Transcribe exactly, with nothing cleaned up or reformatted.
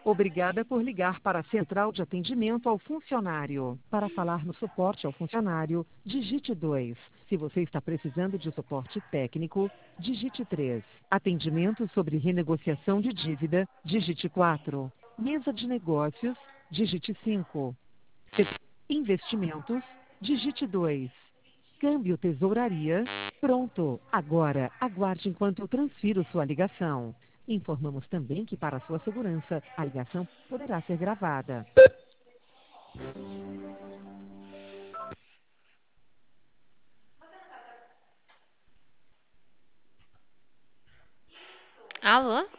Obrigada por ligar para a Central de Atendimento ao Funcionário. Para falar no suporte ao funcionário, digite dois. Se você está precisando de suporte técnico, digite três. Atendimento sobre renegociação de dívida, digite quatro. Mesa de negócios, digite cinco. Investimentos, digite dois. Câmbio Tesouraria, pronto. Agora, aguarde enquanto eu transfiro sua ligação. Informamos também que, para sua segurança, a ligação poderá ser gravada. Alô?